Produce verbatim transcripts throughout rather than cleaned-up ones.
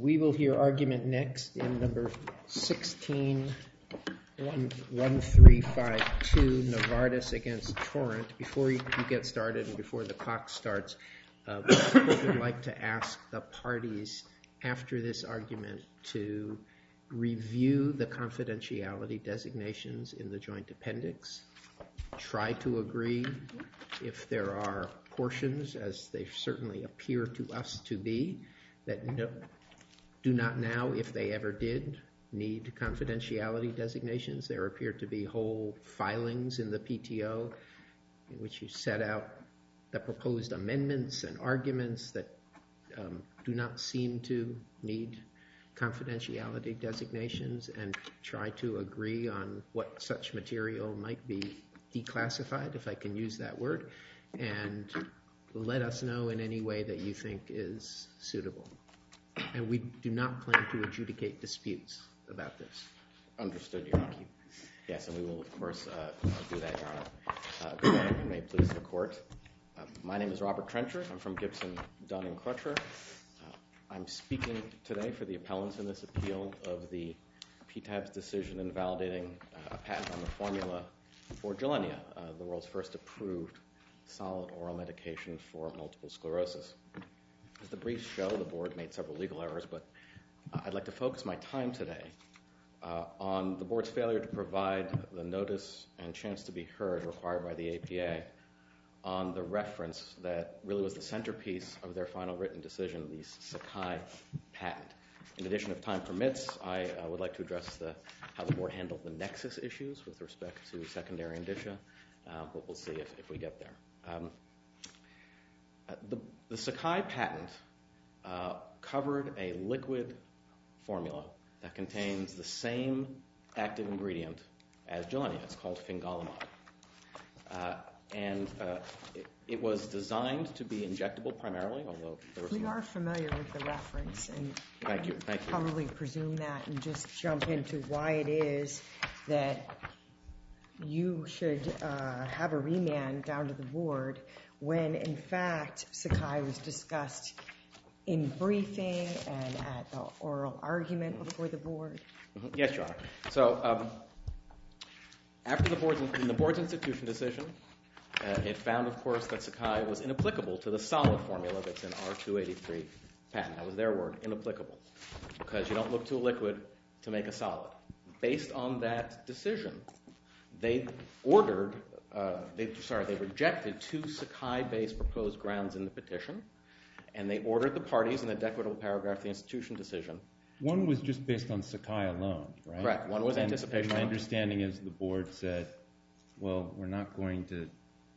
We will hear argument next in number sixteen one three five two, Novartis against Torrent. Before you get started and before the clock starts, uh, I would like to ask the parties after this argument to review the confidentiality designations in the joint appendix. Try to agree if there are portions, as they certainly appear to us to be, that no, do not now, if they ever did, need confidentiality designations. There appear to be whole filings in the P T O in which you set out the proposed amendments and arguments that um, do not seem to need confidentiality designations, and try to agree on what such material might be declassified, if I can use that word, and let us know in any way that you think is suitable. And we do not plan to adjudicate disputes about this. Understood, Your Honor. Yes, and we will, of course, uh, do that, Your Honor. Uh, good morning, and may it please the Court. Uh, my name is Robert Trencher. I'm from Gibson, Dunn and Crutcher. Uh, I'm speaking today for the appellants in this appeal of the P T A B's decision in validating uh, a patent on the formula for Gilenya, uh, the world's first approved solid oral medication for multiple sclerosis. As the briefs show, the Board made several legal errors, but uh, I'd like to focus my time today uh, on the Board's failure to provide the notice and chance to be heard required by the A P A on the reference that really was the centerpiece of their final written decision, the Sakai patent. In addition, if time permits, I uh, would like to address the, how the Board handled the nexus issues with respect to secondary indicia, uh, but we'll see if, if we get there. Um, uh, the, the Sakai patent uh, covered a liquid formula that contains the same active ingredient as Gilenya. It's called fingolimod. Uh, and uh, it, it was designed to be injectable primarily, although there was We some... are familiar with the reference, and Thank you, thank you. probably presume that and just jump into why it is that you should uh, have a remand down to the Board when, in fact, Sakai was discussed in briefing and at the oral argument before the Board. Mm-hmm. Yes, Your Honor. So um, after the Board's, in the Board's institution decision, uh, it found, of course, that Sakai was inapplicable to the solid formula that's in R two eighty-three patent. That was their word, inapplicable, because you don't look to a liquid to make a solid. Based on that decision, they ordered, uh, they, sorry, they rejected two Sakai-based proposed grounds in the petition, and they ordered the parties in the decretable paragraph of the institution decision. One was just based on Sakai alone, right? Correct. One was and, anticipation. And my understanding is the Board said, well, we're not going to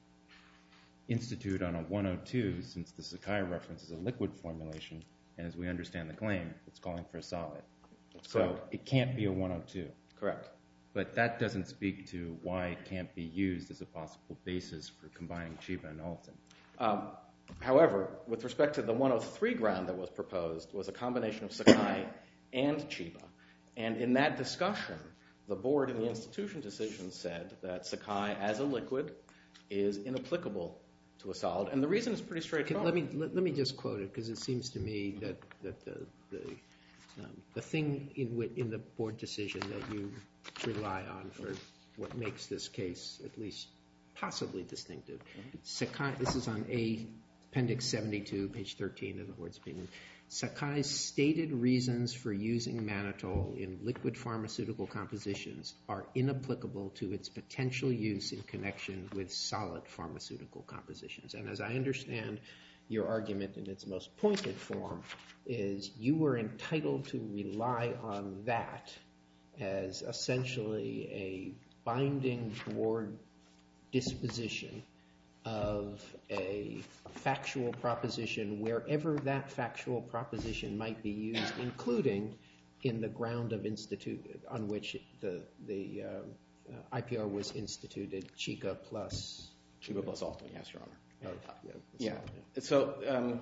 institute on a one oh two since the Sakai reference is a liquid formulation, and as we understand the claim, it's calling for a solid. That's so correct. It can't be a one oh two. Correct. But that doesn't speak to why it can't be used as a possible basis for combining Chiba and Alton. Um, however, with respect to the one oh three ground that was proposed, was a combination of Sakai and Chiba. And in that discussion, the Board in the institution decision said that Sakai as a liquid is inapplicable to a solid. And the reason is pretty straightforward. Let me, let, let me just quote it, because it seems to me that, that the, the, um, the thing in, in the Board decision that you rely on for what makes this case at least possibly distinctive. Mm-hmm. Sakai, this is on A, Appendix seventy-two, page thirteen of the Board's opinion. Sakai's stated reasons for using mannitol in liquid pharmaceutical compositions are inapplicable to its potential use in connection with solid pharmaceutical compositions. And as I understand your argument in its most pointed form, is you were entitled to rely on that as essentially a binding Board disposition of a factual proposition wherever that factual proposition might be used, including in the ground of institute on which the, the uh, uh, I P R was instituted, Chica plus... Chiba plus Alton, yes, Your Honor. Uh, yeah. Yeah. So um,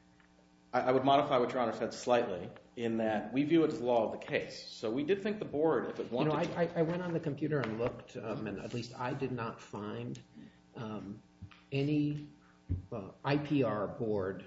I, I would modify what Your Honor said slightly in that we view it as the law of the case. So we did think the Board, if it wanted you know, to... I, I went on the computer and looked, um, and at least I did not find um, any uh, I P R Board mm-hmm.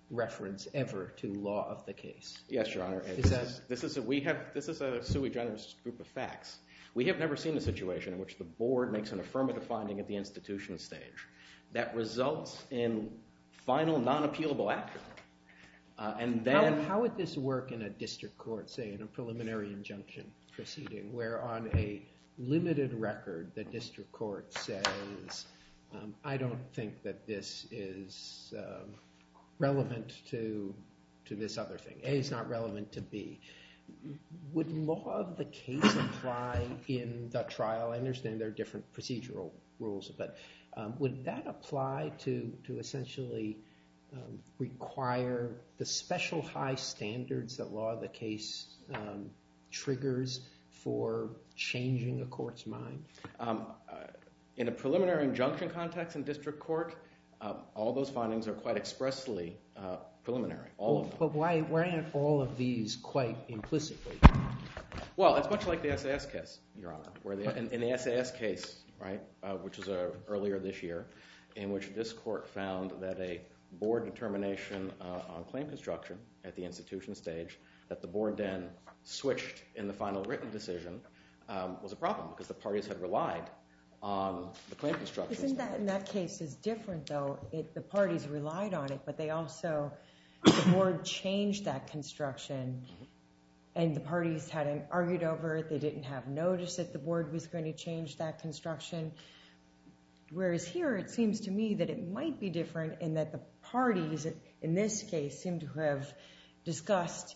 reference ever to law of the case. Yes, Your Honor. Is this, that... is, this, is a, we have, this is a sui generis group of facts. We have never seen a situation in which the board makes an affirmative finding at the institution stage that results in final non-appealable action. Uh, and then... How, how would this work in a district court, say in a preliminary injunction proceeding, where on a limited record the district court says, um, I don't think that this is um, relevant to, to this other thing. A is not relevant to B. Would law of the case apply in the trial? I understand there are different procedural rules, but um, would that apply to, to essentially um, require the special high standards that law of the case um, triggers for changing a court's mind? Um, uh, in a preliminary injunction context in district court, uh, all those findings are quite expressly uh, preliminary, all well, of them. But why, why aren't all of these quite implicitly? Well, it's much like the S A S case, Your Honor, where the, in, in the S A S case, right, uh, which was uh, earlier this year, in which this court found that a board determination uh, on claim construction at the institution stage, that the board then switched in the final written decision, um, was a problem because the parties had relied on the claim construction. Isn't that in that case is different though? It, the parties relied on it, but they also, the board changed that construction and the parties hadn't argued over it. They didn't have notice that the board was going to change that construction. Whereas here, it seems to me that it might be different in that the parties in this case seem to have discussed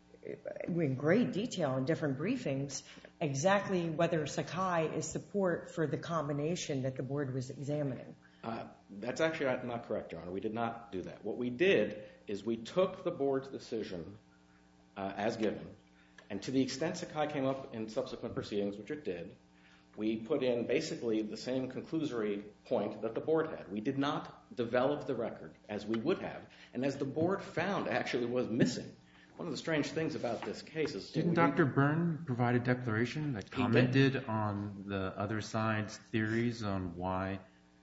in great detail in different briefings exactly whether Sakai is support for the combination that the board was examining. Uh, that's actually not correct, Your Honor. We did not do that. What we did is we took the board's decision uh, as given, and to the extent Sakai came up in subsequent proceedings, which it did, we put in basically the same conclusory point that the board had. We did not develop the record as we would have, and as the board found actually was missing. One of the strange things about this case is... Didn't Doctor Byrne provide a declaration that commented on the other side's theories on why,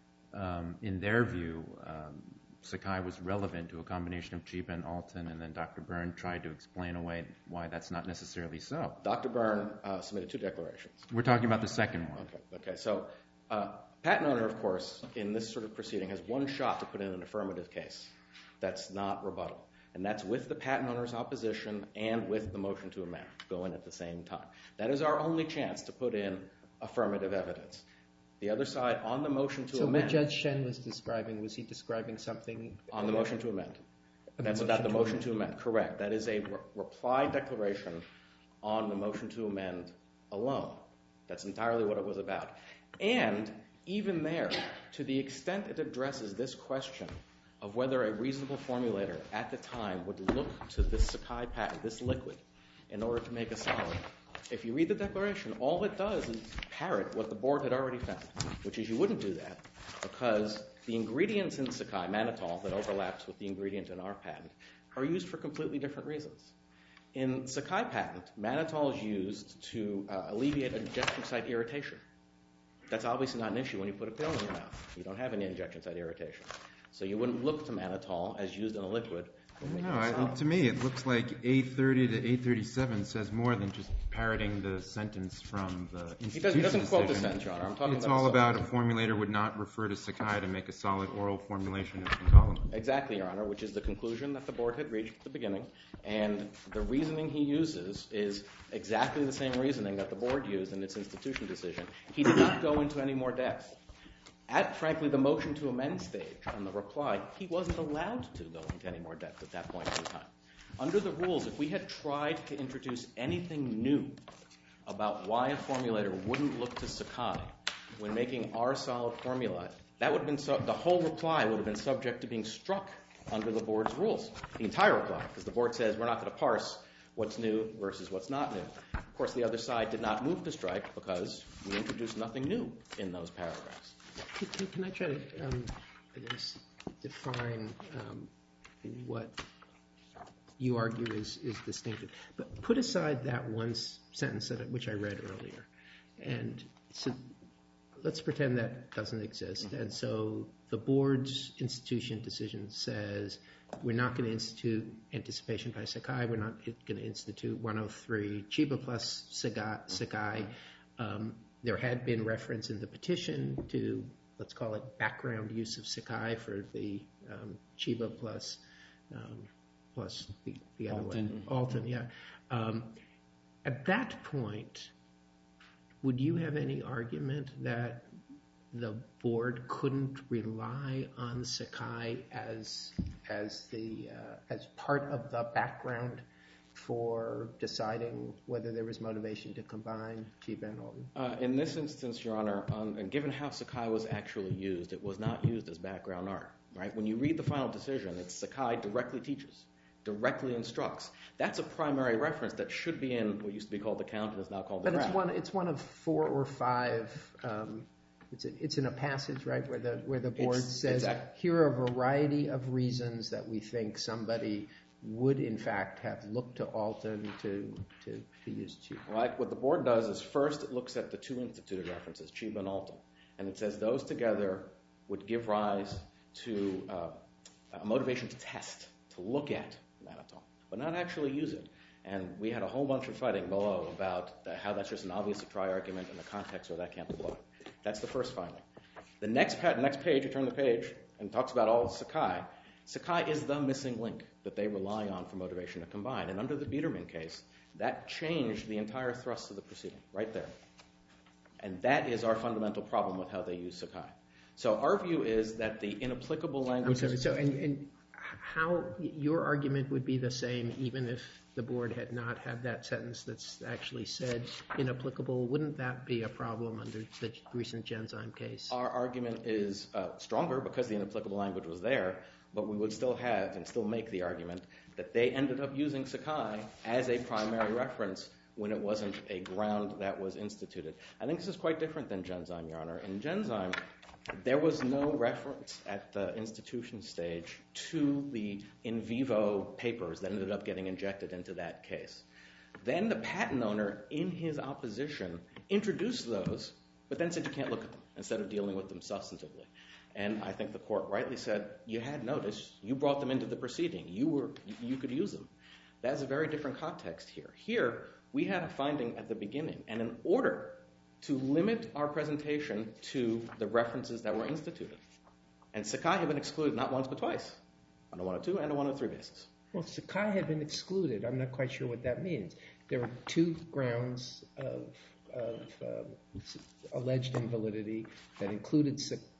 um, in their view, um, Sakai was relevant to a combination of Chiba and Alton, and then Doctor Byrne tried to explain away why that's not necessarily so? Doctor Byrne uh, submitted two declarations. We're talking about the second one. Okay, okay. So uh, patent owner, of course, in this sort of proceeding has one shot to put in an affirmative case. That's not rebuttal. And that's with the patent owner's opposition and with the motion to amend going at the same time. That is our only chance to put in affirmative evidence. The other side, on the motion to so amend... So what Judge Shen was describing, was he describing something... On the motion to amend. That's about the motion to amend. Correct. That is a re reply declaration on the motion to amend alone. That's entirely what it was about. And even there, to the extent it addresses this question of whether a reasonable formulator at the time would look to this Sakai patent, this liquid, in order to make a solid, if you read the declaration, all it does is parrot what the board had already found, which is you wouldn't do that because the ingredients in Sakai, mannitol, that overlaps with the ingredient in our patent, are used for completely different reasons. In Sakai patent, mannitol is used to uh, alleviate injection site irritation. That's obviously not an issue when you put a pill in your mouth. You don't have any injection site irritation. So you wouldn't look to mannitol as used in a liquid. No, I, to me it looks like A thirty to A thirty-seven says more than just parroting the sentence from the institution He doesn't, he doesn't quote the decision. sentence, Your Honor. I'm talking it's about all about a formulator would not refer to Sakai to make a solid oral formulation of concomitant. Exactly, Your Honor, which is the conclusion that the board had reached at the beginning. And the reasoning he uses is exactly the same reasoning that the board used in its institution decision. He did not go into any more depth. At, frankly, the motion to amend stage on the reply, he wasn't allowed to go into any more depth at that point in time. Under the rules, if we had tried to introduce anything new about why a formulator wouldn't look to Sakai when making our solid formula, that would have been so, the whole reply would have been subject to being struck under the board's rules. The entire reply, because the board says we're not going to parse what's new versus what's not new. Of course, the other side did not move to strike because we introduced nothing new in those paragraphs. Can, can I try to um, I guess, define um, what you argue is, is distinctive? But put aside that one sentence that, which I read earlier. And so let's pretend that doesn't exist. Mm-hmm. And so the board's institution decision says we're not going to institute anticipation by Sakai. We're not going to institute one oh three Chiba plus Sakai. Sakai. Um, there had been reference in the petition to, let's call it background use of Sakai for the um, Chiba plus um, plus the, the other one. Alton, yeah. Um, at that point, would you have any argument that the board couldn't rely on Sakai as as the uh, as part of the background for deciding whether there was motivation to combine Chiba and Alton? Uh, in this instance, Your Honor, um, and given how Sakai was actually used, it was not used as background art. Right? When you read the final decision, it's Sakai directly teaches, directly instructs. That's a primary reference that should be in what used to be called the count and is now called the but ground. it's one it's one of four or five. Um, it's a, it's in a passage, right, where the where the board It's, says exactly. Here are a variety of reasons that we think somebody would in fact have looked to Alton to to, to use Chiba. Right. What the board does is first it looks at the two instituted references, Chiba and Alton, and it says those together would give rise to uh, a motivation to test, to look at mannitol, but not actually use it. And we had a whole bunch of fighting below about the, how that's just an obvious to try argument in the context where that can't apply. That's the first finding. The next, pa- next page, you turn the page, and it talks about all Sakai. Sakai is the missing link that they rely on for motivation to combine. And under the Biederman case, that changed the entire thrust of the proceeding, right there. And that is our fundamental problem with how they use Sakai. So our view is that the inapplicable language... I'm sorry, so and, and how your argument would be the same even if the board had not had that sentence that's actually said inapplicable? Wouldn't that be a problem under the recent Genzyme case? Our argument is uh, stronger because the inapplicable language was there, but we would still have and still make the argument that they ended up using Sakai as a primary reference when it wasn't a ground that was instituted. I think this is quite different than Genzyme, Your Honor. In Genzyme, there was no reference at the institution stage to the in vivo papers that ended up getting injected into that case. Then the patent owner, in his opposition, introduced those, but then said you can't look at them instead of dealing with them substantively. And I think the court rightly said, you had notice, you brought them into the proceeding, you were, you could use them. That's a very different context here. Here, we had a finding at the beginning, and in order to limit our presentation to the references that were instituted. And Sakai had been excluded not once but twice, on a one oh two and a one oh three basis. Well, Sakai had been excluded. I'm not quite sure what that means. There were two grounds of, of um, alleged invalidity that included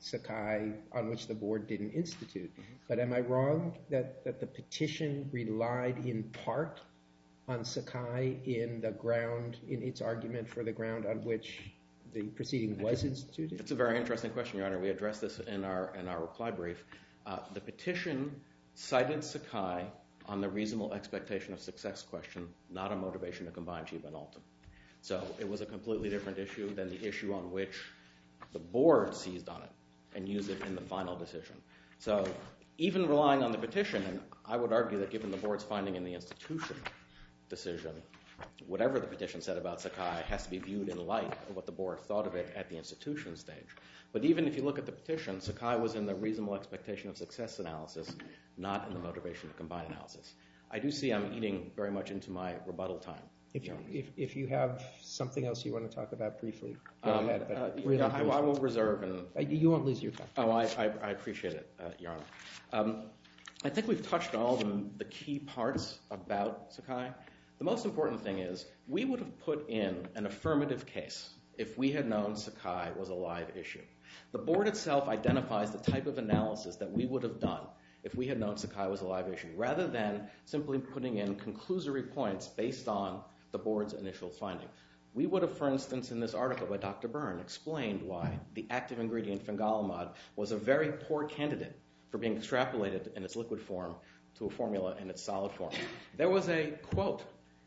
Sakai on which the board didn't institute. Mm-hmm. But am I wrong that, that the petition relied in part on Sakai in the ground, in its argument for the ground on which the proceeding was instituted? It's a very interesting question, Your Honor. We addressed this in our in our reply brief. Uh, the petition cited Sakai on the reasonable expectation of success question, not a motivation to combine Chiba and Alton. So it was a completely different issue than the issue on which the board seized on it and used it in the final decision. So even relying on the petition, and I would argue that given the board's finding in the institution decision, whatever the petition said about Sakai has to be viewed in light of what the board thought of it at the institution stage. But even if you look at the petition, Sakai was in the reasonable expectation of success analysis, not in the motivation to combine analysis. I do see I'm eating very much into my rebuttal time. If you, if, if you have something else you want to talk about briefly, go um, ahead. But uh, really yeah, I, I will reserve. and uh, You won't lose your time. Oh, I, I, I appreciate it, uh, Your Honor. Um, I think we've touched on all the, the key parts about Sakai. The most important thing is we would have put in an affirmative case if we had known Sakai was a live issue. The board itself identifies the type of analysis that we would have done if we had known Sakai was a live issue, rather than simply putting in conclusory points based on the board's initial finding. We would have, for instance, in this article by Doctor Byrne, explained why the active ingredient fingolimod was a very poor candidate for being extrapolated in its liquid form to a formula in its solid form. There was a quote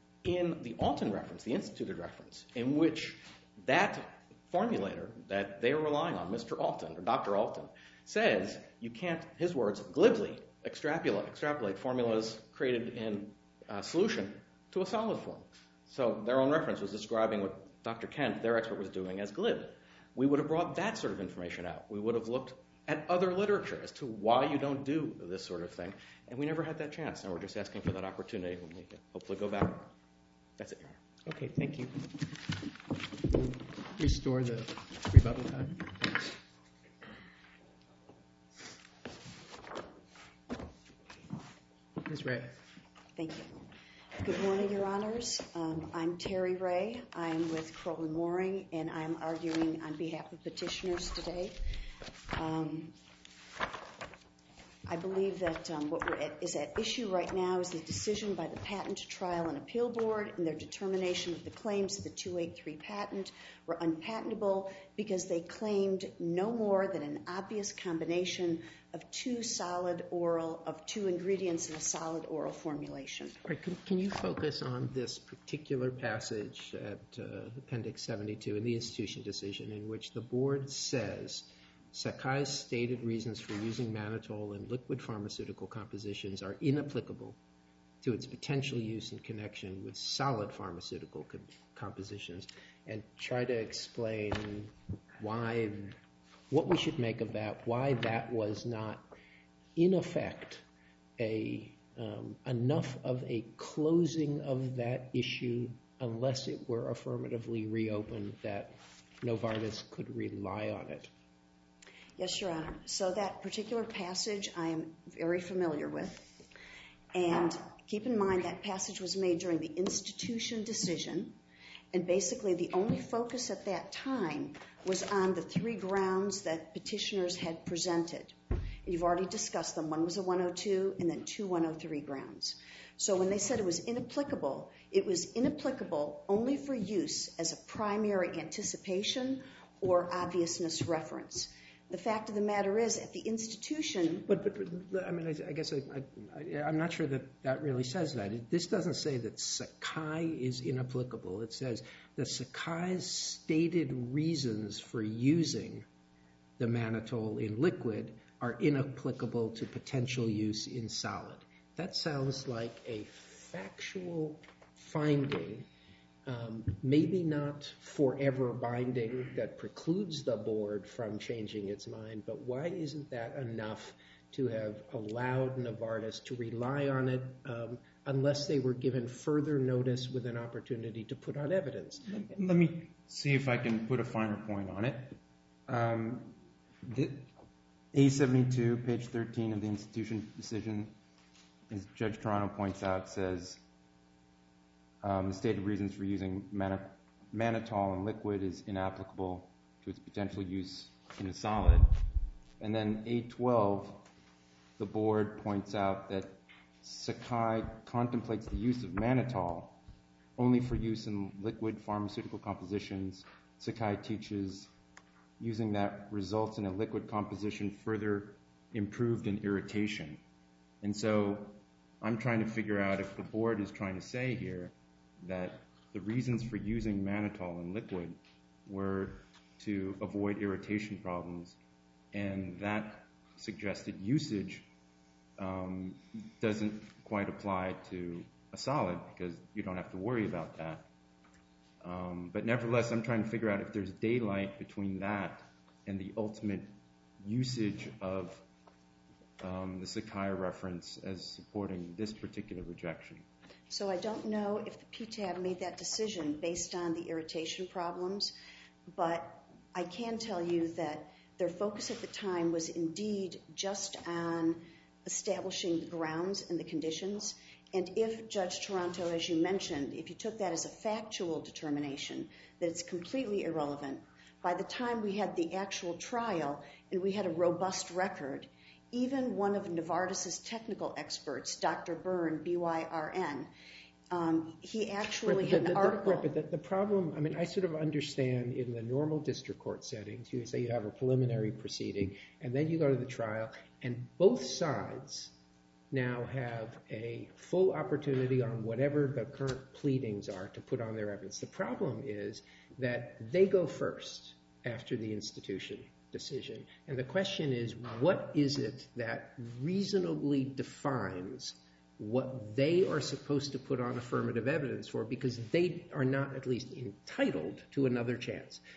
in the Alton reference, the instituted reference, in which that formulator that they are relying on, Mister Alton, or Doctor Alton, says you can't, his words, glibly extrapolate, extrapolate formulas created in uh, solution to a solid form. So their own reference was describing what Doctor Kent, their expert, was doing as glib. we would have brought that sort of information out. We would have looked at other literature as to why you don't do this sort of thing, and we never had that chance, and we're just asking for that opportunity when we can hopefully go back. That's it, Your Honor. Okay, thank you. We'll restore the rebuttal time. Thanks. Miz Ray. Thank you. Good morning, Your Honors. Um, I'm Terry Ray. I'm with Crowell and Mooring, and I'm arguing on behalf of petitioners today. Um, I believe that um, what we're at, is at issue right now is the decision by the Patent Trial and Appeal Board and their determination of the claims of the two eighty-three patent were unpatentable because they claimed no more than an obvious combination of two solid oral, of two ingredients in a solid oral formulation. All right, can, can you focus on this particular passage at uh, Appendix seventy-two in the institution decision in which the board says Sakai's stated reasons for using mannitol in liquid pharmaceutical compositions are inapplicable to its potential use in connection with solid pharmaceutical co compositions, and try to explain why, what we should make of that, why that was not, in effect, a um, enough of a closing of that issue unless it were affirmatively reopened that Novartis could rely on it. Yes, Your Honor. So that particular passage I am very familiar with. And keep in mind that passage was made during the institution decision. And basically the only focus at that time was on the three grounds that petitioners had presented. And you've already discussed them. One was a one oh two and then two one oh three grounds. So when they said it was inapplicable, it was inapplicable only for use as a primary anticipation or obviousness reference. The fact of the matter is, at the institution... But, but, but I mean, I, I guess I, I, I'm not sure that that really says that. It, this doesn't say that Sakai is inapplicable. It says that Sakai's stated reasons for using the mannitol in liquid are inapplicable to potential use in solid. That sounds like a factual finding, um, maybe not forever binding that precludes the board from changing its mind, but why isn't that enough to have allowed Novartis to rely on it um, unless they were given further notice with an opportunity to put on evidence? Let me see if I can put a finer point on it. Um, the A seventy-two, page thirteen of the institution decision, as Judge Toronto points out, says um, the stated reasons for using mannitol in liquid is inapplicable to its potential use in a solid. And then A twelve, the board points out that Sakai contemplates the use of mannitol only for use in liquid pharmaceutical compositions. Sakai teaches using that results in a liquid composition further improved in irritation. And so I'm trying to figure out if the board is trying to say here that the reasons for using mannitol in liquid were to avoid irritation problems, and that suggested usage um, doesn't quite apply to a solid because you don't have to worry about that. Um, but nevertheless, I'm trying to figure out if there's daylight between that and the ultimate usage of um, the Sakai reference as supporting this particular rejection. So I don't know if the P T A B made that decision based on the irritation problems, but I can tell you that their focus at the time was indeed just on establishing the grounds and the conditions. And if, Judge Toronto, as you mentioned, if you took that as a factual determination, that it's completely irrelevant, by the time we had the actual trial and we had a robust record, even one of Novartis' technical experts, Doctor Byrne, B Y R N, um, he actually right, had the, an the, article. Right, but the, the problem, I mean, I sort of understand in the normal district court settings, you say you have a preliminary proceeding, and then you go to the trial, and both sides now have a full opportunity on whatever the current pleadings are to put on their evidence. The problem is that they go first after the institution decision. And the question is, what is it that reasonably defines what they are supposed to put on affirmative evidence for, because they are not at least entitled to another chance.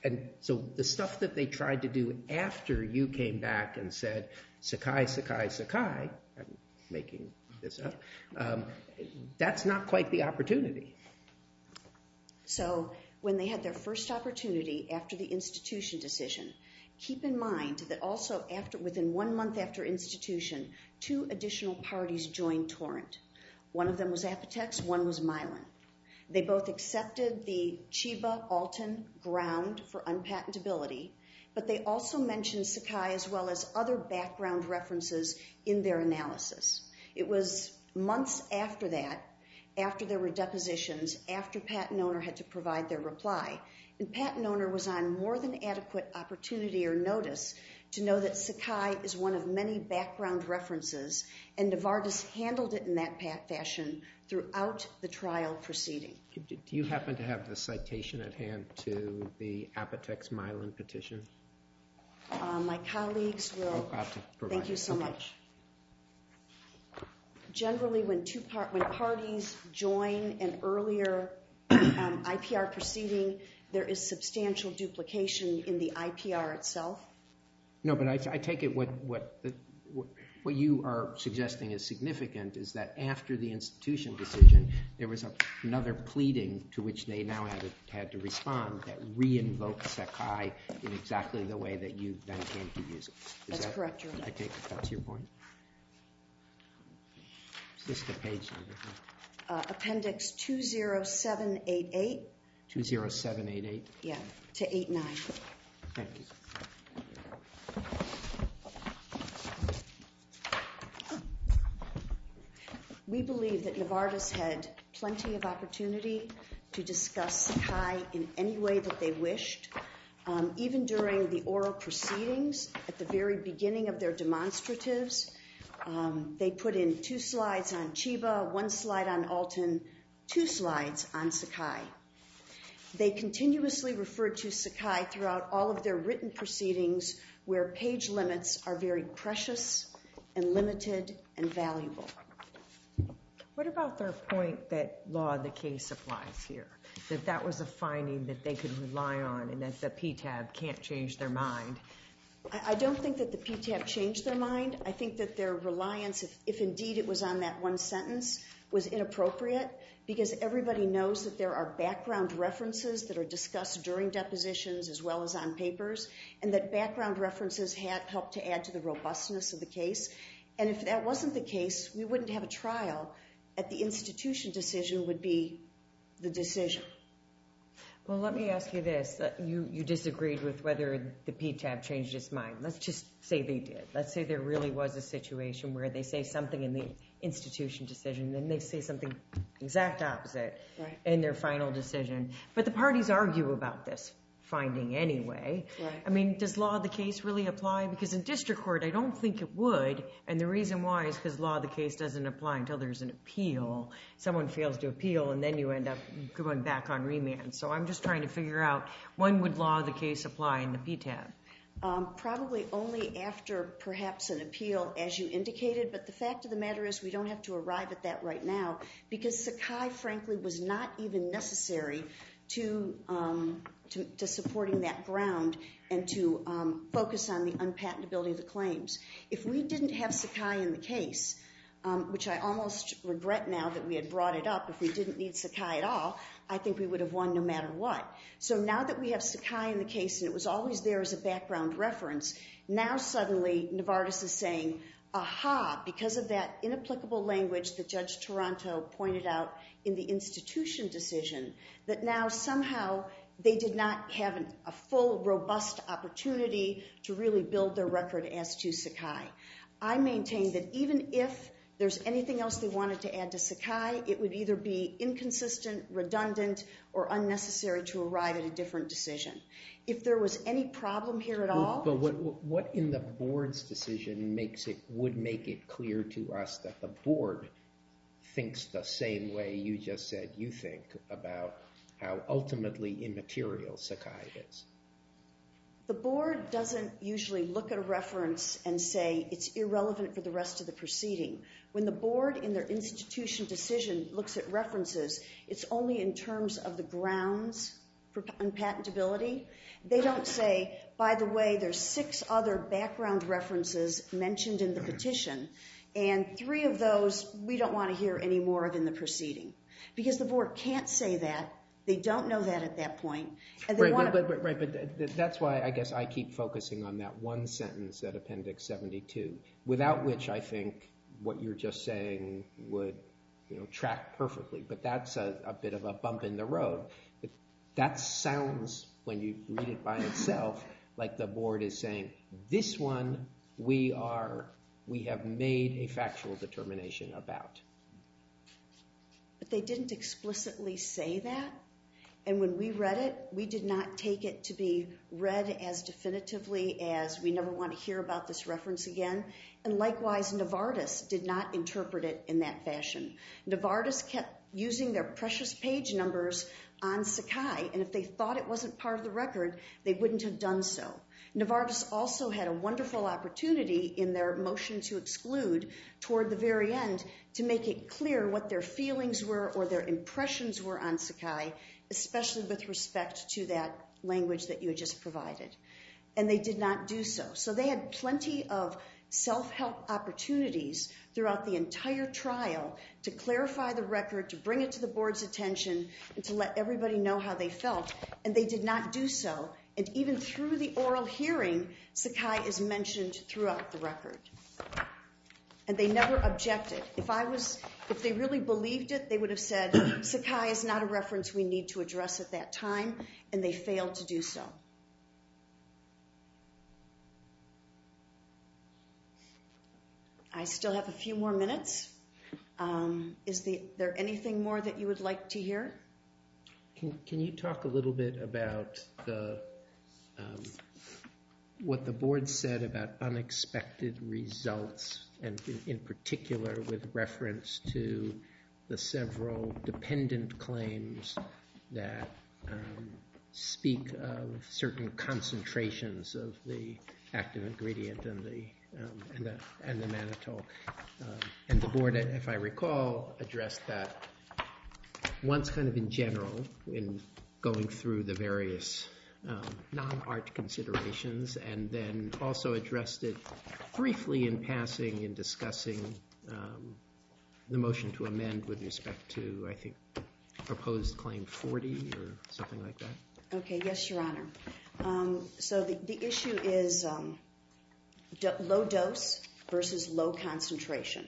And so the stuff that they tried to do after you came back and said, Sakai, Sakai, Sakai, I'm making this up, um, that's not quite the opportunity. So when they had their first opportunity after the institution decision, keep in mind that also after, within one month after institution, two additional parties joined Torrent. One of them was Apotex, one was Mylan. They both accepted the Chiba Alton ground for unpatentability, but they also mentioned Sakai as well as other background references in their analysis. It was months after that, after there were depositions, after patent owner had to provide their reply, and patent owner was on more than adequate opportunity or notice to know that Sakai is one of many background references, and Novartis handled it in that fashion throughout the trial proceeding. Do you happen to have the citation at hand to the Apotex Mylan petition? Uh, my colleagues will. Thank you so much. Generally, when two par when parties join an earlier um, I P R proceeding, there is substantial duplication in the I P R itself. No, but I, I take it what what the, what you are suggesting is significant is that after the institution decision, there was a, another pleading to which they now had to, had to respond that re-invoked Sakai in exactly the way that you then came to use it. Is That's that, correct, Your Honor. I take it that's your point. Is this the page number? Uh, appendix two zero seven eight eight. two zero seven eight eight. Yeah, to eight nine. Thank you. We believe that Novartis had plenty of opportunity to discuss Sakai in any way that they wished. Um, even during the oral proceedings, at the very beginning of their demonstratives, um, they put in two slides on Chiba, one slide on Alton, two slides on Sakai. They continuously referred to Sakai throughout all of their written proceedings where page limits are very precious and limited and valuable. What about their point that law of the case applies here? That that was a finding that they could rely on and that the P T A B can't change their mind? I, I don't think that the P T A B changed their mind. I think that their reliance, if, if indeed it was on that one sentence, was inappropriate because everybody knows that there are background references that are discussed during depositions as well as on papers, and that background references had helped to add to the robustness of the case. And if that wasn't the case, we wouldn't have a trial. At the institution decision would be the decision. Well, let me ask you this. You, you disagreed with whether the P T A B changed its mind. Let's just say they did. Let's say there really was a situation where they say something in the institution decision, then they say something exact opposite right. in their final decision. But the parties argue about this finding anyway. Right. I mean, does law of the case really apply? Because in district court, I don't think it would. And the reason why is because law of the case doesn't apply until there's an appeal. Someone fails to appeal, and then you end up going back on remand. So I'm just trying to figure out when would law of the case apply in the P T A B? Um, probably only after perhaps an appeal, as you indicated. But the fact of the matter is we don't have to arrive at that right now because Sakai, frankly, was not even necessary to, um, to, to supporting that ground and to um, focus on the unpatentability of the claims. If we didn't have Sakai in the case, um, which I almost regret now that we had brought it up, if we didn't need Sakai at all, I think we would have won no matter what. So now that we have Sakai in the case and it was always there as a background reference, now suddenly Novartis is saying, aha, because of that inapplicable language that Judge Taranto pointed out in the institution decision, that now somehow they did not have an, a full, robust opportunity to really build their record as to Sakai. I maintain that even if there's anything else they wanted to add to Sakai, it would either be inconsistent, redundant, or unnecessary to arrive at a different decision. If there was any problem here at all... But what, what in the board's decision makes it, would make it clear to us that the board thinks the same way you just said you think about how ultimately immaterial Sakai is? The board doesn't usually look at a reference and say it's irrelevant for the rest of the proceeding. When the board in their institution decision looks at references, it's only in terms of the grounds for unpatentability. They don't say, by the way, there's six other background references mentioned in the petition, and three of those we don't want to hear any more of in the proceeding. Because the board can't say that. They don't know that at that point. And they right, want but, but, right, but that's why I guess I keep focusing on that one sentence at Appendix seventy-two, without which I think what you're just saying would, you know, track perfectly. But that's a, a bit of a bump in the road. But that sounds, when you read it by itself, like the board is saying, this one we are, we have made a factual determination about. But they didn't explicitly say that. And when we read it, we did not take it to be read as definitively as we never want to hear about this reference again. And likewise, Novartis did not interpret it in that fashion. Novartis kept using their precious page numbers on Sakai, and if they thought it wasn't part of the record, they wouldn't have done so. Novartis also had a wonderful opportunity in their motion to exclude toward the very end to make it clear what their feelings were or their impressions were on Sakai, especially with respect to that language that you had just provided. And they did not do so. So they had plenty of self-help opportunities throughout the entire trial to clarify the record, to bring it to the board's attention, and to let everybody know how they felt. And they did not do so. And even through the oral hearing, Sakai is mentioned throughout the record. And they never objected. If I was, if they really believed it, they would have said, Sakai is not a reference we need to address at that time, and they failed to do so. I still have a few more minutes. Um, is the, there anything more that you would like to hear? Can, can you talk a little bit about the um, what the board said about unexpected results, and in, in particular with reference to the several dependent claims that um, speak of certain concentrations of the active ingredient and the um, and the and the mannitol, um, and the board, if I recall, addressed that once kind of in general in going through the various um, non-art considerations, and then also addressed it briefly in passing in discussing um, the motion to amend with respect to, I think, proposed claim forty or something like that. Okay, yes, Your Honor. Um, so the, the issue is um, do, low dose versus low concentration.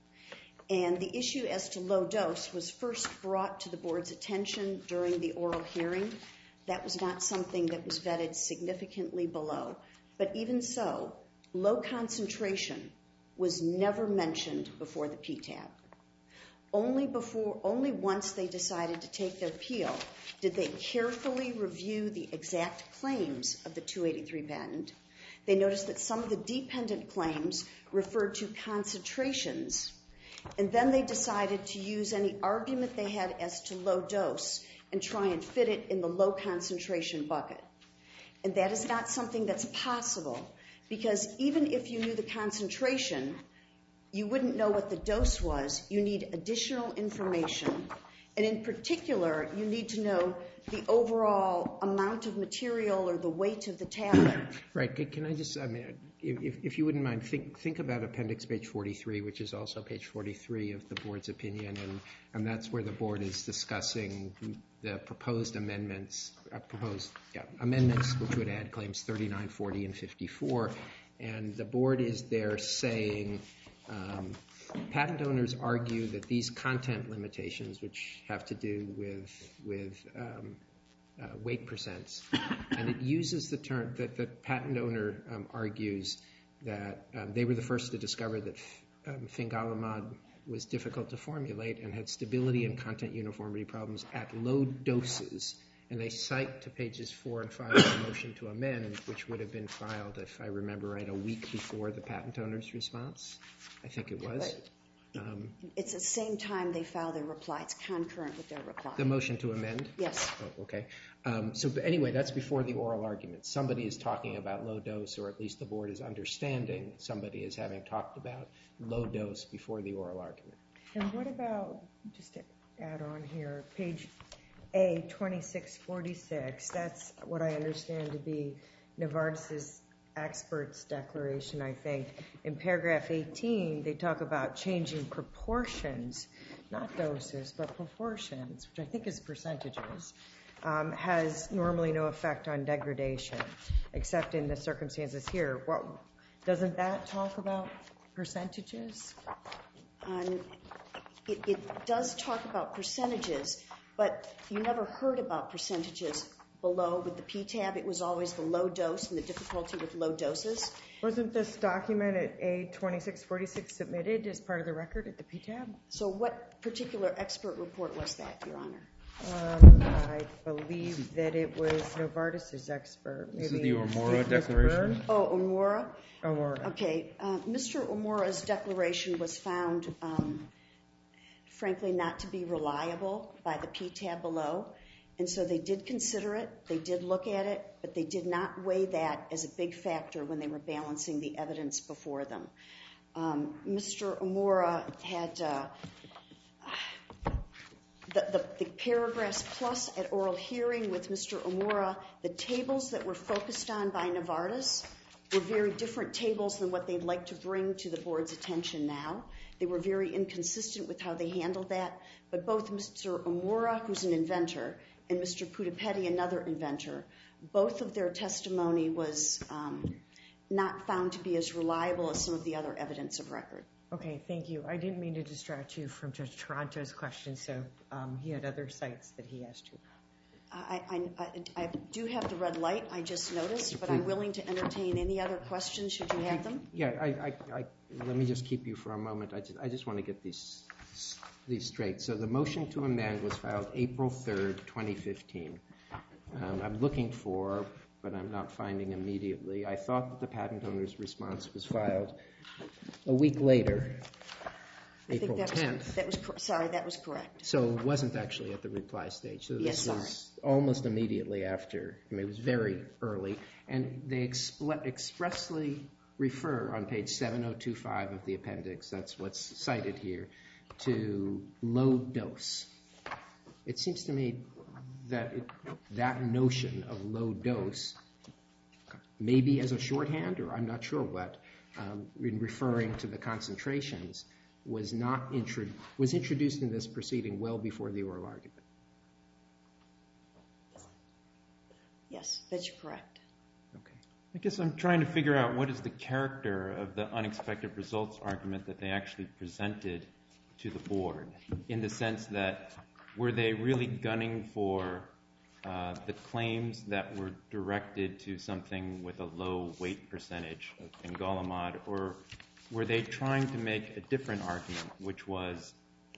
And the issue as to low dose was first brought to the board's attention during the oral hearing. That was not something that was vetted significantly below. But even so, low concentration was never mentioned before the P T A B. Only before, only once they decided to take their appeal did they carefully review the exact claims of the two eighty-three patent. They noticed that some of the dependent claims referred to concentrations, and then they decided to use any argument they had as to low dose and try and fit it in the low concentration bucket. And that is not something that's possible, because even if you knew the concentration, you wouldn't know what the dose was. You need additional information. And in particular, you need to know the overall amount of material or the weight of the tablet. Right. Can I just, I mean, if, if you wouldn't mind, think, think about appendix page forty-three, which is also page forty-three of the board's opinion, and, and that's where the board is discussing the proposed amendments, uh, proposed yeah, amendments which would add claims thirty-nine, forty, and fifty-four. And the board is there saying, Um, patent owners argue that these content limitations, which have to do with with um, uh, weight percents, and it uses the term that the patent owner um, argues that um, they were the first to discover that um, fingolimod was difficult to formulate and had stability and content uniformity problems at low doses. And they cite to pages four and five of the motion to amend, which would have been filed, if I remember right, a week before the patent owner's response. I think it was. Um, it's the same time they file their reply. It's concurrent with their reply. The motion to amend? Yes. Oh, okay. Um, so but anyway, that's before the oral argument. Somebody is talking about low dose, or at least the board is understanding somebody is having talked about low dose before the oral argument. And what about, just to add on here, page A twenty-six forty-six, that's what I understand to be Novartis' expert's declaration, I think. In paragraph eighteen, they talk about changing proportions, not doses, but proportions, which I think is percentages, um, has normally no effect on degradation, except in the circumstances here. What, doesn't that talk about percentages? Um, it, it does talk about percentages, but you never heard about percentages below with the P TAB. It was always the low dose and the difficulty with low doses. Wasn't this document at A twenty-six forty-six submitted as part of the record at the P TAB? So what particular expert report was that, Your Honor? Um, I believe that it was Novartis' expert. This is Maybe the Omura Mister Declaration? Byrne? Oh, Omura? Omura. Okay. Uh, Mister Omura's declaration was found, um, frankly, not to be reliable by the P TAB below. And so they did consider it, they did look at it, but they did not weigh that as a big factor when they were balancing the evidence before them. Um, Mister Omura had uh, the, the, the paragraphs plus at oral hearing with Mister Omura, the tables that were focused on by Novartis were very different tables than what they'd like to bring to the board's attention now. They were very inconsistent with how they handled that. But both Mister Omura, who's an inventor, and Mister Pudapedi, another inventor, both of their testimony was um, not found to be as reliable as some of the other evidence of record. Okay, thank you. I didn't mean to distract you from Judge Toronto's question, so um, he had other sites that he asked you. I, I, I, I do have the red light, I just noticed, but I'm willing to entertain any other questions should you have them. Yeah, I, I, I, let me just keep you for a moment. I just, I just want to get these these straight. So the motion to amend was filed April third, twenty fifteen. Um, I'm looking for, but I'm not finding immediately. I thought that the patent owner's response was filed a week later, April I think that tenth. was, that was cor- sorry, that was correct. So it wasn't actually at the reply stage. So this Yes, sorry. was almost immediately after. I mean, it was very early. And they expl- expressly refer on page seven oh two five of the appendix, that's what's cited here, to low dose. It seems to me that it, that notion of low dose, maybe as a shorthand, or I'm not sure what, um, in referring to the concentrations, was not intro- was introduced in this proceeding well before the oral argument. Yes, that's correct. Okay. I guess I'm trying to figure out what is the character of the unexpected results argument that they actually presented to the board, in the sense that were they really gunning for uh, the claims that were directed to something with a low weight percentage of fingolimod, or were they trying to make a different argument, which was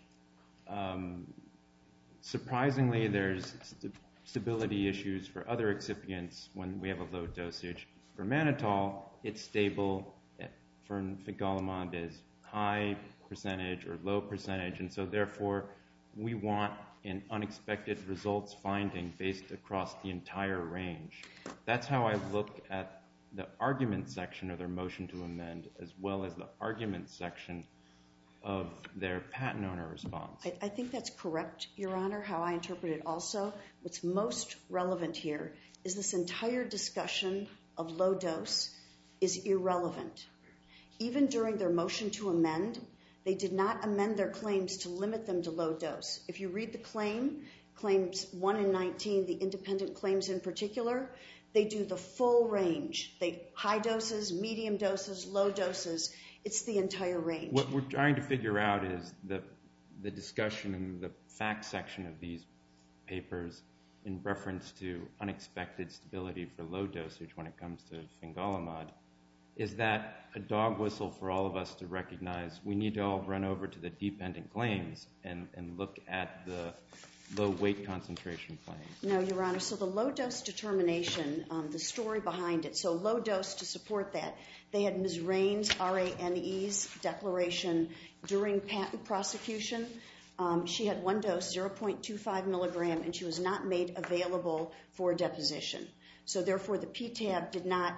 um, surprisingly there's st- stability issues for other excipients when we have a low dosage. For mannitol, it's stable. For fingolimod, is high percentage or low percentage, and so therefore we want an unexpected results finding based across the entire range. That's how I look at the argument section of their motion to amend, as well as the argument section of their patent owner response. I, I think that's correct, Your Honor, how I interpret it also. What's most relevant here is this entire discussion of low dose is irrelevant. Even during their motion to amend, they did not amend their claims to limit them to low dose. If you read the claim, claims one and nineteen, the independent claims in particular, they do the full range. They high doses, medium doses, low doses. It's the entire range. What we're trying to figure out is the the discussion in the fact section of these papers in reference to unexpected stability for low dosage when it comes to fingolimod. Is that a dog whistle for all of us to recognize we need to all run over to the dependent claims and, and look at the low weight concentration claims? No, Your Honor. So the low dose determination, um, the story behind it, so low dose to support that, they had Miz Raines, R A N E's declaration during patent prosecution. Um, she had one dose, zero point two five milligram, and she was not made available for deposition. So therefore the P TAB did not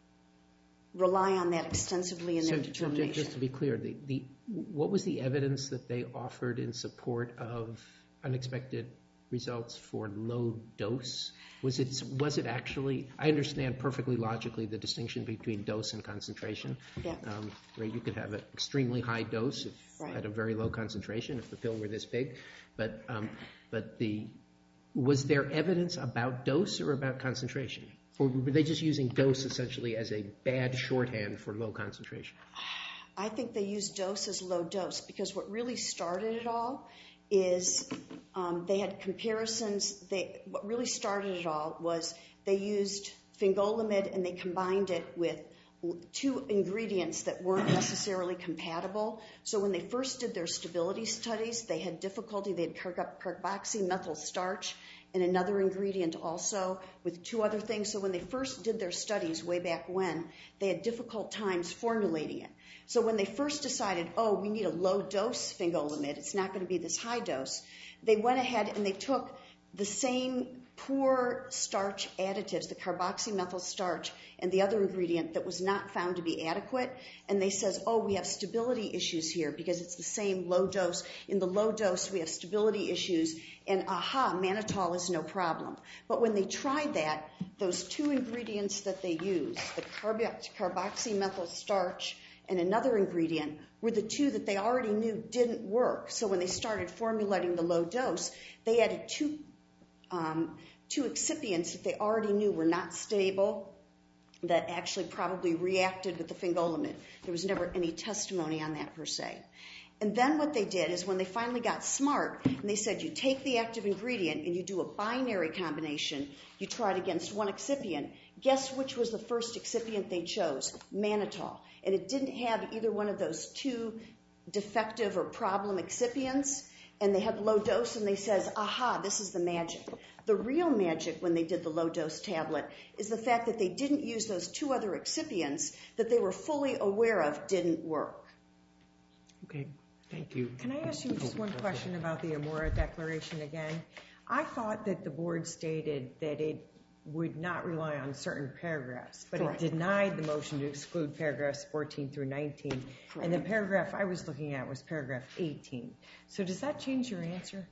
rely on that extensively in So, their determination. so just to be clear, the, the what was the evidence that they offered in support of unexpected results for low dose? Was it, was it actually, I understand perfectly logically the distinction between dose and concentration. Yeah. Um, right, you could have an extremely high dose if, Right. at a very low concentration if the pill were this big. But, um, but the, was there evidence about dose or about concentration? Or were they just using dose essentially as a bad shorthand for low concentration? I think they used dose as low dose because what really started it all is um, they had comparisons. They, what really started it all was they used fingolimid and they combined it with two ingredients that weren't necessarily compatible. So when they first did their stability studies, they had difficulty. They had carboxymethyl starch and another ingredient also with two other things. So when they first did their studies way back when, they had difficult times formulating it. So when they first decided, oh, we need a low dose fingolimid, it's not going to be this high dose, they went ahead and they took the same poor starch additives, the carboxymethyl starch, and the other ingredient that was not found to be adequate, and they says, oh, we have stability issues here because it's the same low dose. In the low dose, we have stability issues, and aha, mannitol is no problem. But when they tried that, those two ingredients that they used, the carbo- carboxymethyl starch and another ingredient, were the two that they already knew didn't work. So when they started formulating the low dose, they added two Um, two excipients that they already knew were not stable that actually probably reacted with the fingolimid. There was never any testimony on that per se. And then what they did is when they finally got smart and they said you take the active ingredient and you do a binary combination, you try it against one excipient, guess which was the first excipient they chose? Mannitol. And it didn't have either one of those two defective or problem excipients. And they had low dose, and they says, aha, this is the magic. The real magic when they did the low dose tablet is the fact that they didn't use those two other excipients that they were fully aware of didn't work. Okay, thank you. Can I ask you just one question about the Amora Declaration again? I thought that the board stated that it would not rely on certain paragraphs, but Correct. it denied the motion to exclude paragraphs fourteen through nineteen. Correct. And the paragraph I was looking at was paragraph eighteen. So does that change your answer?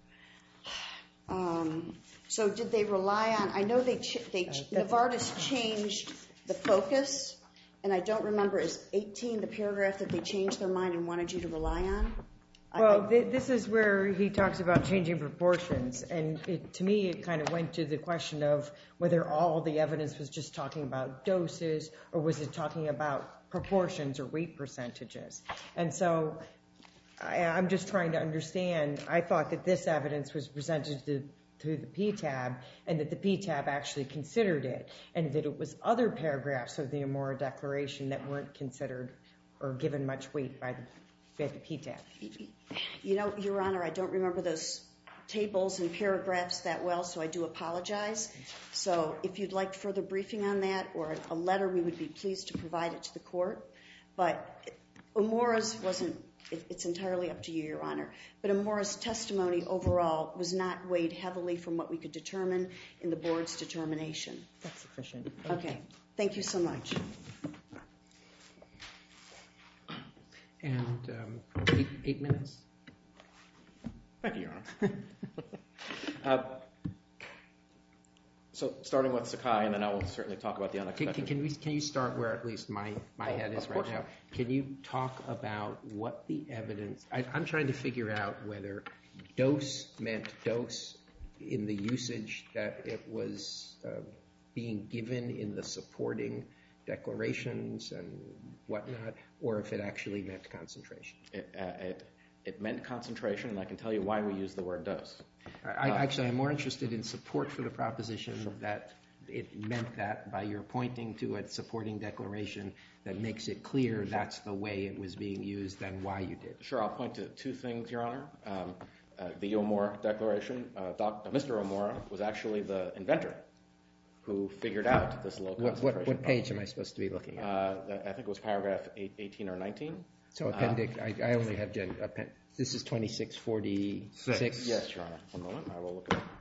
Um, so did they rely on, I know they, ch- they ch- Uh, Novartis changed the focus, and I don't remember, is eighteen the paragraph that they changed their mind and wanted you to rely on? I- Well, I- th- this is where he talks about changing proportions, and it, to me it kind of went to the question of whether all the evidence was just talking about doses or was it talking about proportions or weight percentages. And so I, I'm just trying to understand. I thought that this evidence was presented to, to the P T A B and that the P T A B actually considered it, and that it was other paragraphs of the Amora Declaration that weren't considered or given much weight by the, by the P T A B. You know, Your Honor, I don't remember those tables and paragraphs that well, so I do apologize. So if you'd like further briefing on that or a letter, we would be pleased to provide it to the court. But Amora's wasn't, it, it's entirely up to you, Your Honor. But Amora's testimony overall was not weighed heavily from what we could determine in the board's determination. That's sufficient. Thank Okay. you. Thank you so much. And um, eight, eight minutes. Thank you, Your Honor. uh, so starting with Sakai, and then I will certainly talk about the Can, unexpected. can, can, we, can you start where at least my, my Oh, head is of right course. now? Can you talk about what the evidence, I, I'm trying to figure out whether dose meant dose in the usage that it was uh, being given in the supporting declarations and whatnot, or if it actually meant concentration. It, uh, it, it meant concentration, and I can tell you why we use the word dose. I, Uh, actually, I'm more interested in support for the proposition that it meant that by your pointing to a supporting declaration that makes it clear that's the way it was being used than why you did. Sure, I'll point to two things, Your Honor. Um, uh, the Omura Declaration, uh, Doc, uh, Mister Omura was actually the inventor who figured out this low What, concentration. what, what page am I supposed to be looking at? Uh, I think it was paragraph eight, eighteen or nineteen. So appendix, I, I only have, gen, append, this is twenty-six forty-six? Six. Yes, Your Honor. One moment, I will look at it.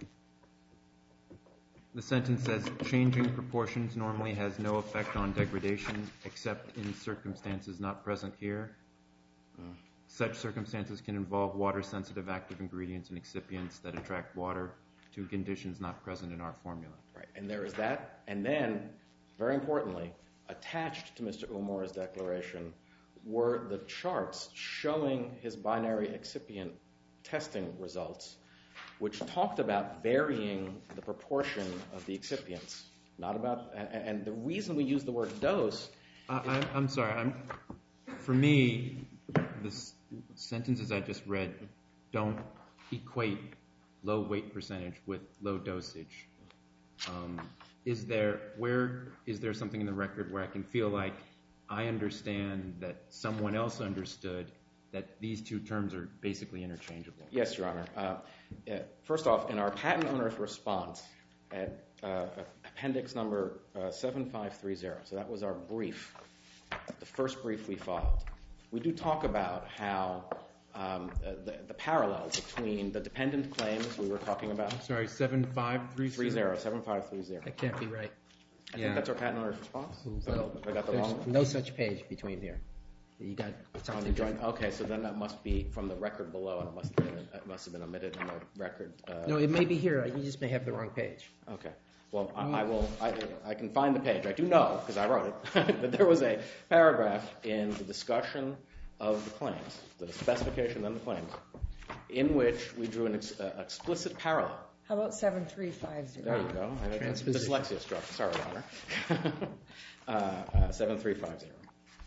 The sentence says, changing proportions normally has no effect on degradation except in circumstances not present here. such circumstances can involve water-sensitive active ingredients and excipients that attract water to conditions not present in our formula. Right, and there is that. And then, very importantly, attached to Mister Uemura's declaration were the charts showing his binary excipient testing results, which talked about varying the proportion of the excipients. Not about, and the reason we use the word dose. Uh, I'm, I'm sorry. I'm, for me, the sentences I just read don't equate low weight percentage with low dosage. Um, is there where is there something in the record where I can feel like I understand that someone else understood that these two terms are basically interchangeable? Yes, Your Honor. Uh, uh, first off, in our patent owner's response at uh, appendix number uh, seven five three zero, so that was our brief, the first brief we filed, we do talk about how um, uh, the, the parallel between the dependent claims we were talking about. I'm sorry, seven five three zero? seven five three zero. That can't be right. I Yeah. think that's our patent owner's response. So Well, have I got the there's wrong one? no such page between here. You got On the something joint, different. okay, so then that must be from the record below, and it must have been, it must have been omitted in the record. Uh, No, it may be here. You just may have the wrong page. Okay. Well, I, I will. I, I can find the page. I do know because I wrote it that there was a paragraph in the discussion of the claims, the specification and the claims, in which we drew an ex, uh, explicit parallel. How about seven three five zero? There you go. I, Transposition. Dyslexia struck. Sorry, Your Honor. uh, uh, seven three five zero.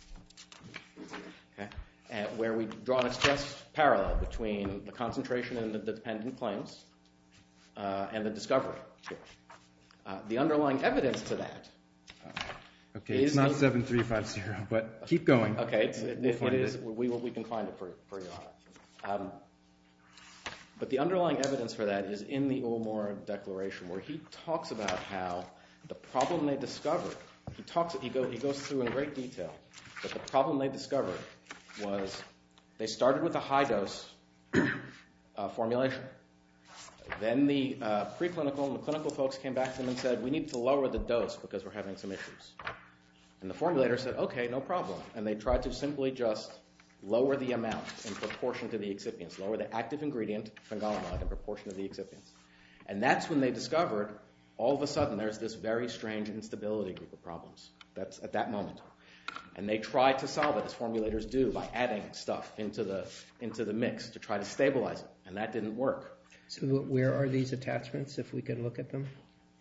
Okay. Uh, where we draw an express parallel between the concentration in the dependent claims uh, and the discovery. Uh, the underlying evidence to that. Okay, it's Is not the- seven three five zero, but keep going. Okay, it's, it, We'll it, find it is. it. We, will- we can find it for, for Your Honor. Um, but the underlying evidence for that is in the Uemura Declaration, where he talks about how the problem they discovered. He talks. He, go, he goes through in great detail that the problem they discovered was they started with a high dose uh, formulation. Then the uh, preclinical and the clinical folks came back to them and said, we need to lower the dose because we're having some issues. And the formulator said, okay, no problem. And they tried to simply just lower the amount in proportion to the excipients, lower the active ingredient, fingolimod, in proportion to the excipients. And that's when they discovered, all of a sudden, there's this very strange instability group of problems. That's at that moment. And they tried to solve it, as formulators do, by adding stuff into the, into the mix to try to stabilize it. And that didn't work. So where are these attachments, if we can look at them?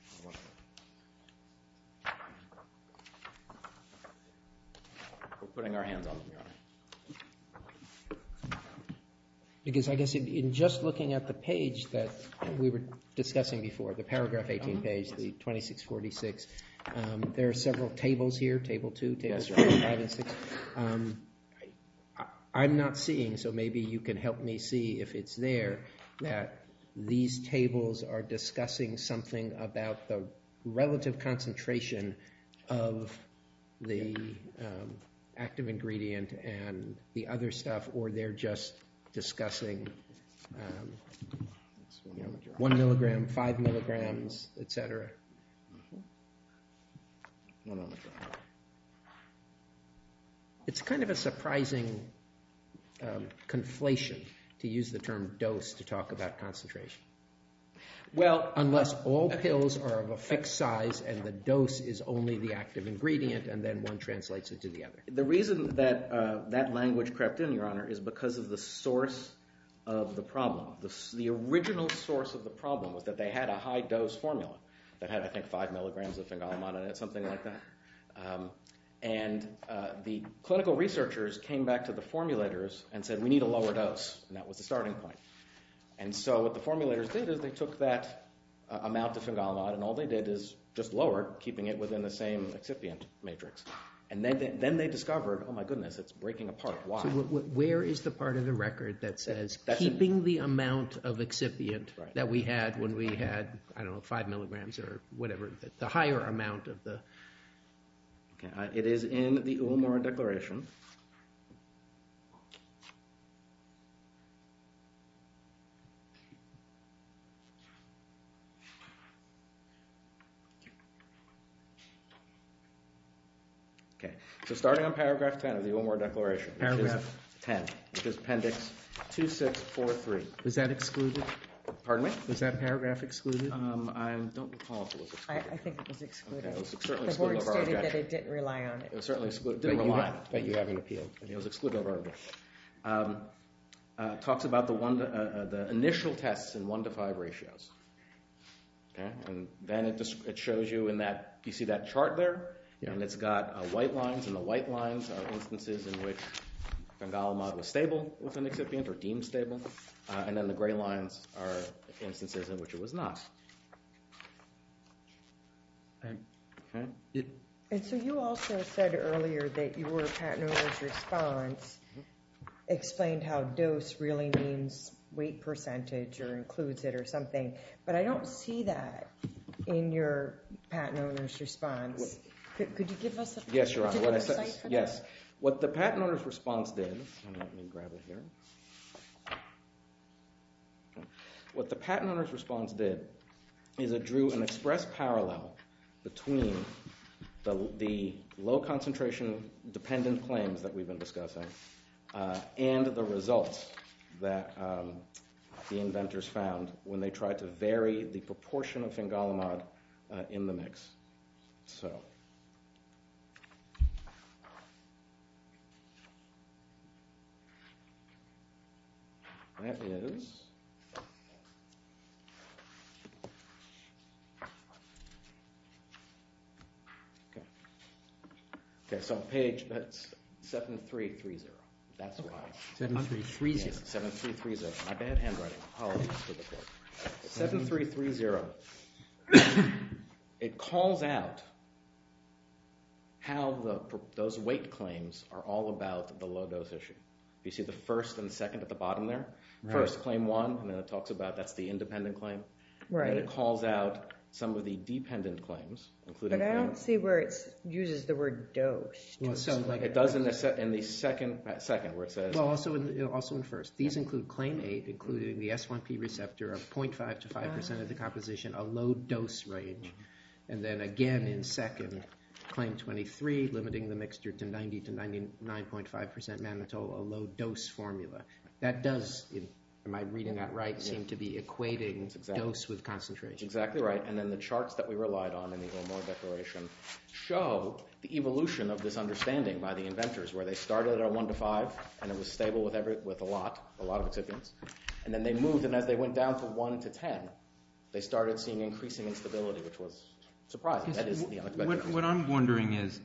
We're putting our hands on them, Your Honor. Because I guess in, in just looking at the page that we were discussing before, the paragraph eighteen Uh-huh. page, the twenty-six forty-six, um, there are several tables here, table two, table Yes, three, Your Honor. five, and six. Um, I, I'm not seeing, so maybe you can help me see if it's there, that these tables are discussing something about the relative concentration of the um, active ingredient and the other stuff, or they're just discussing um, you know, one milligram, five milligrams, et cetera. One moment, Your Honor. It's kind of a surprising um, conflation to use the term dose to talk about concentration. Well, Unless all pills are of a fixed size and the dose is only the active ingredient and then one translates it to the other. the reason that uh, that language crept in, Your Honor, is because of the source of the problem. The, the original source of the problem was that they had a high-dose formula that had, I think, five milligrams of fingolimod in it, something like that. Um, and uh, the clinical researchers came back to the formulators and said, we need a lower dose, and that was the starting point. And so what the formulators did is they took that uh, amount of fingolimod, and all they did is just lowered, keeping it within the same excipient matrix. And then they, then they discovered, oh my goodness, it's breaking apart. Why? So w- w- where is the part of the record that says That's in- keeping the amount of excipient Right. that we had when we had, I don't know, five milligrams or whatever, the, the higher amount of the... Okay, uh, it is in the Uemura Declaration. Okay, so starting on paragraph ten of the Uemura Declaration, which Paragraph is ten, which is Appendix two six four three. Was that excluded? Pardon me? Was that paragraph excluded? Um, I don't recall if it was I, excluded. I think it was excluded. Okay, it was certainly The board excluded of our stated that objection. it didn't rely on it. It was certainly excluded. But Didn't you, rely ha- on it. but you haven't appealed. It was excluded of our objection. Um, uh, talks about the one to, uh, uh, the initial tests in one to five ratios. Okay, and then it just, it shows you in that, you see that chart there, Yeah. and it's got uh, white lines, and the white lines are instances in which fingolimod was stable with an excipient or deemed stable, uh, and then the gray lines are instances in which it was not. Okay. It, And so you also said earlier that your patent owner's response explained how dose really means weight percentage or includes it or something, but I don't see that in your patent owner's response. Could, could you give us a Yes, Your Honor. What I particular said, site for that? yes. What the patent owner's response did, and let me grab it here. What the patent owner's response did is it drew an express parallel between the, the low concentration dependent claims that we've been discussing uh, and the results that um, the inventors found when they tried to vary the proportion of fingolimod uh, in the mix. So. That is okay. Okay, so page that's seven three three zero. That's why seven three three zero. yes, seven three three zero. My bad handwriting. Apologies to the court. Seven three three zero. It calls out how the those weight claims are all about the low dose issue. You see the first and the second at the bottom there? Right. First, claim one, and then it talks about that's the independent claim. Right. And then it calls out some of the dependent claims, including But I claim- don't see where it uses the word dose. Well, so like It does in the, se- in the second, uh, second where it says, Well, also in also in first. These include claim eight, including the S one P receptor of zero point five to five percent of the composition, a low dose range, and then again in second, claim twenty-three, limiting the mixture to ninety to ninety-nine point five percent mannitol, a low dose formula. That does, am I reading that right, seem to be equating exactly. dose with That's concentration. exactly right. And then the charts that we relied on in the Ilmore Declaration show the evolution of this understanding by the inventors, where they started at a one to five, and it was stable with every with a lot, a lot of excipients, and then they moved, and as they went down to one to ten, they started seeing increasing instability, which was surprising. That is the unexpected. what, what I'm wondering is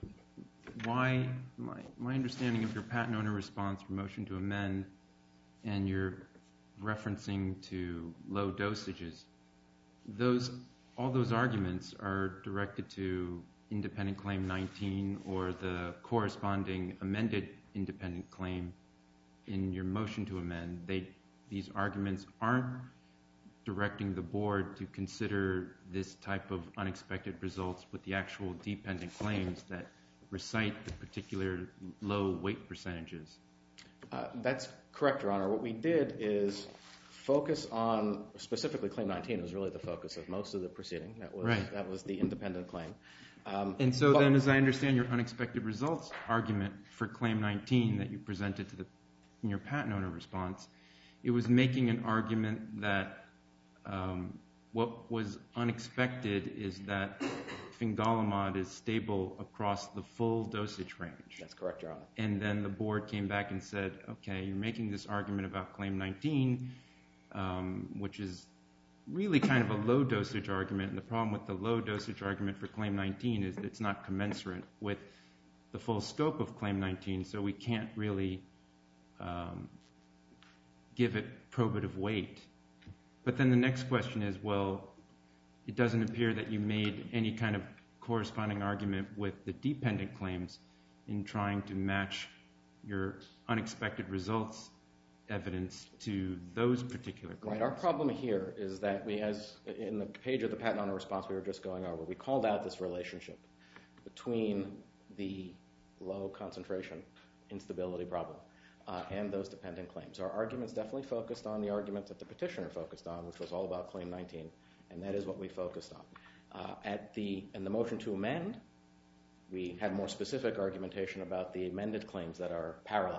why my, my understanding of your patent owner response for motion to amend and your referencing to low dosages, those all those arguments are directed to independent claim nineteen or the corresponding amended independent claim in your motion to amend. They, these arguments aren't directing the board to consider this type of unexpected results with the actual dependent claims that recite the particular low weight percentages. Uh, that's correct, Your Honor. What we did is focus on, specifically claim nineteen was really the focus of most of the proceeding. That was, Right. that was the independent claim. Um, And so but- then, as I understand your unexpected results argument for claim nineteen that you presented to the in your patent owner response, it was making an argument that um, what was unexpected is that fingolimod is stable across the full dosage range. That's correct, Your Honor. And then the board came back and said, okay, you're making this argument about claim nineteen, um, which is really kind of a low dosage argument. And the problem with the low dosage argument for claim nineteen is that it's not commensurate with the full scope of claim nineteen, so we can't really um, give it probative weight. But then the next question is, well, it doesn't appear that you made any kind of corresponding argument with the dependent claims in trying to match your unexpected results evidence to those particular claims. Right. Our problem here is that we, as in the page of the patent owner response we were just going over, we called out this relationship between the low concentration instability problem uh, and those dependent claims. Our arguments definitely focused on the argument that the petitioner focused on, which was all about claim nineteen, and that is what we focused on. Uh, at the in the motion to amend, we had more specific argumentation about the amended claims that are parallel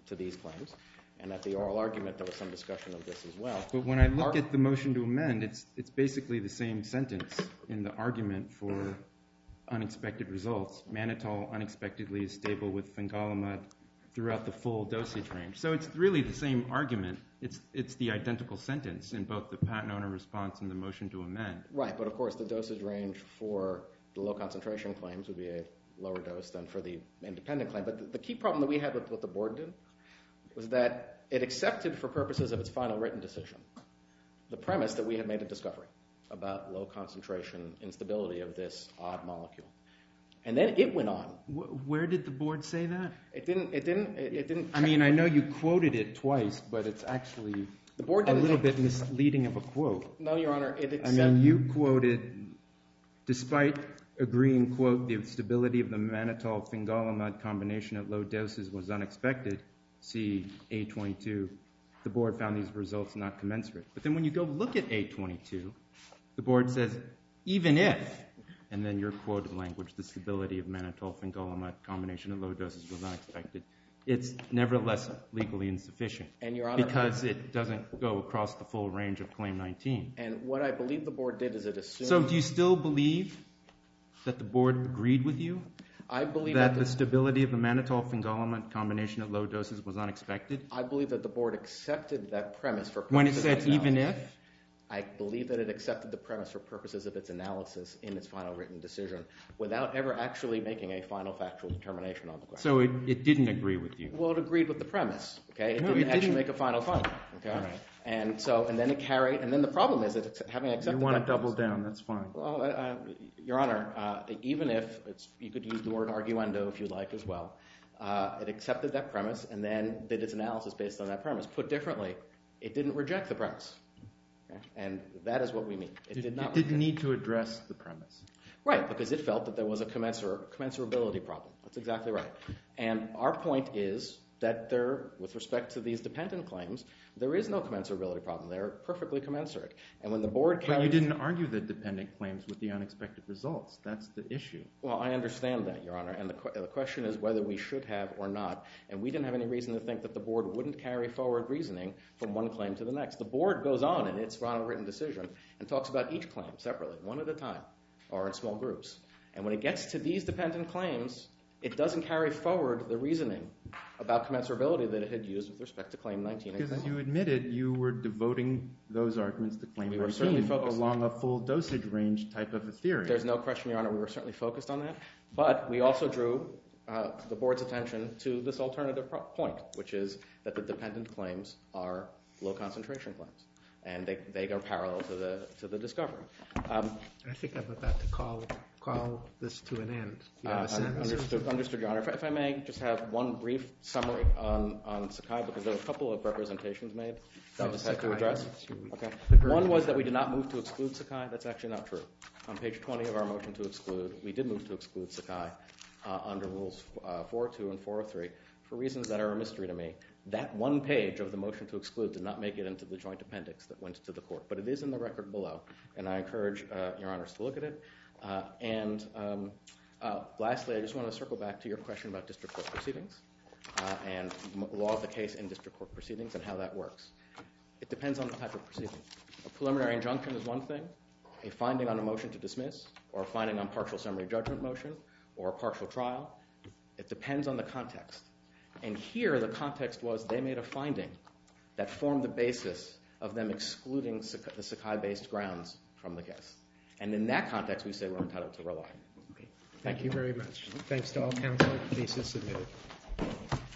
to these claims. And at the oral argument, there was some discussion of this as well. But when I look Our, at the motion to amend, it's it's basically the same sentence in the argument for unexpected results. Mannitol unexpectedly is stable with fingolimod throughout the full dosage range. So it's really the same argument. It's it's the identical sentence in both the patent owner response and the motion to amend. Right, but of course the dosage range for the low concentration claims would be a lower dose than for the independent claim. But the, the key problem that we had with what the board did was that it accepted for purposes of its final written decision the premise that we had made a discovery about low concentration instability of this odd molecule. And then it went on. Where did the board say that? It didn't, it didn't, it, it didn't. I mean, I know you quoted it twice, but it's actually the board a didn't little make, bit misleading of a quote. No, Your Honor, it I accepted. mean, you quoted, despite agreeing, quote, the stability of the mannitol fingolimod combination at low doses was unexpected, see A twenty-two, the board found these results not commensurate. But then when you go look at A twenty-two, the board says, even if, and then your quoted language, the stability of mannitol fingolimod combination at low doses was unexpected, it's nevertheless legally insufficient. And Your Honor, because it doesn't go across the full range of Claim nineteen. And what I believe the board did is it assumed. So do you still believe that the board agreed with you? I believe that, that the the stability of the mannitol fingolimod combination at low doses was unexpected? I believe that the board accepted that premise for purposes When it of said its even analysis. if? I believe that it accepted the premise for purposes of its analysis in its final written decision without ever actually making a final factual determination on the question. So it, it didn't agree with you? Well, it agreed with the premise, okay? It No, didn't it actually didn't. make a final finding, okay? All right. And so, and then it carried, and then the problem is that it's, having accepted You want that to double premise- down, that's fine. Well, uh, uh, Your Honor, uh, even if, it's, you could use the word arguendo if you'd like as well, uh, it accepted that premise and then did its analysis based on that premise. Put differently, it didn't reject the premise. Okay? And that is what we mean. It, It, did not it didn't reject- need to address the premise. Right, because it felt that there was a commensur- commensurability problem. That's exactly right. And our point is that there, with respect to these dependent claims, there is no commensurability problem. They're perfectly commensurate. And when the board carried... But you didn't argue the dependent claims with the unexpected results. That's the issue. Well, I understand that, Your Honor, and the, qu- the question is whether we should have or not. And we didn't have any reason to think that the board wouldn't carry forward reasoning from one claim to the next. The board goes on in its final written decision and talks about each claim separately, one at a time, or in small groups. And when it gets to these dependent claims, it doesn't carry forward the reasoning about commensurability that it had used with respect to Claim nineteen. Because as you admitted, you were devoting those arguments to Claim We were certainly nineteen focused. along a full dosage range type of a theory. There's no question, Your Honor, we were certainly focused on that. But we also drew uh, the board's attention to this alternative pro- point, which is that the dependent claims are low concentration claims. And they, they go parallel to the to the discovery. Um, I think I'm about to call call this to an end. You have uh, a sentence or understood, something? understood, Your Honor. If, if I may just have one brief summary on, on Sakai, because there were a couple of representations made that I Oh, just had to Sakai. address. Should- Okay. the version. One was that we did not move to exclude Sakai. That's actually not true. On page twenty of our motion to exclude, we did move to exclude Sakai uh, under Rules uh, four oh two and four oh three for reasons that are a mystery to me. That one page of the motion to exclude did not make it into the joint appendix that went to the court. But it is in the record below, and I encourage uh, Your Honors to look at it. Uh, and um, uh, lastly, I just want to circle back to your question about district court proceedings uh, and m- law of the case in district court proceedings and how that works. It depends on the type of proceeding. A preliminary injunction is one thing. A finding on a motion to dismiss, or a finding on partial summary judgment motion, or a partial trial, it depends on the context. And here the context was they made a finding that formed the basis of them excluding Sakai, the Sakai-based grounds from the case. And in that context, we say we're entitled to rely. Okay. Thank you very much. Thanks to all counsel. The case is submitted.